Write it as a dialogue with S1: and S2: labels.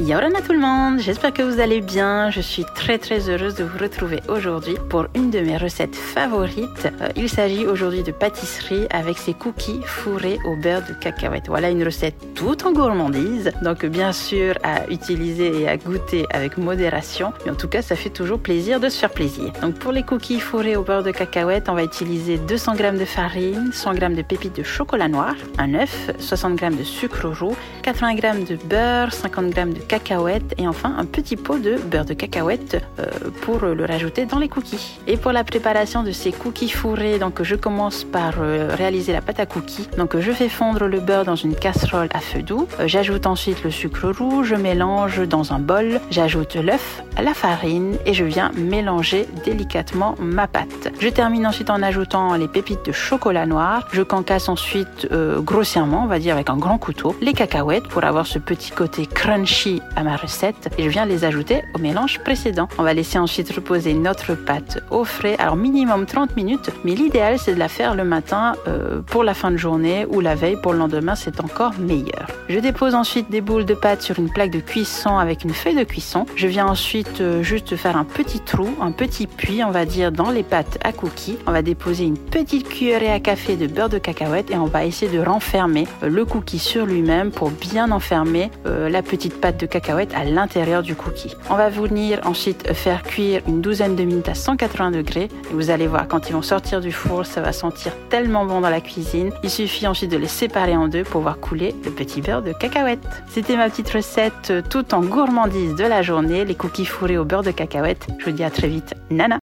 S1: Yorana tout le monde, j'espère que vous allez bien. Je suis très heureuse de vous retrouver aujourd'hui pour une de mes recettes favorites. Il s'agit aujourd'hui de pâtisserie avec ces cookies fourrés au beurre de cacahuète. Voilà une recette tout en gourmandise, donc bien sûr à utiliser et à goûter avec modération, mais en tout cas ça fait toujours plaisir de se faire plaisir. Donc pour les cookies fourrés au beurre de cacahuète, on va utiliser 200 g de farine, 100 g de pépites de chocolat noir, un œuf, 60 g de sucre roux, 80 g de beurre, 50 g de cacahuètes et enfin un petit pot de beurre de cacahuète pour le rajouter dans les cookies. Et pour la préparation de ces cookies fourrés, donc je commence par réaliser la pâte à cookies. Donc je fais fondre le beurre dans une casserole à feu doux. J'ajoute ensuite le sucre roux, je mélange dans un bol, j'ajoute l'œuf, la farine et je viens mélanger délicatement ma pâte. Je termine ensuite en ajoutant les pépites de chocolat noir. Je concasse ensuite grossièrement, on va dire avec un grand couteau, les cacahuètes pour avoir ce petit côté crunchy à ma recette et je viens les ajouter au mélange précédent. On va laisser ensuite reposer notre pâte au frais, alors minimum 30 minutes, mais l'idéal c'est de la faire le matin pour la fin de journée ou la veille pour le lendemain, c'est encore meilleur. Je dépose ensuite des boules de pâte sur une plaque de cuisson avec une feuille de cuisson. Je viens ensuite juste faire un petit trou, un petit puits on va dire dans les pâtes à cookies. On va déposer une petite cuillerée à café de beurre de cacahuète et on va essayer de renfermer le cookie sur lui-même pour bien enfermer la petite pâte de cacahuète à l'intérieur du cookie. On va venir ensuite faire cuire une douzaine de minutes à 180 degrés et vous allez voir quand ils vont sortir du four, ça va sentir tellement bon dans la cuisine. Il suffit ensuite de les séparer en deux pour voir couler le petit beurre de cacahuète. C'était ma petite recette tout en gourmandise de la journée, les cookies fourrés au beurre de cacahuète. Je vous dis à très vite. Nana!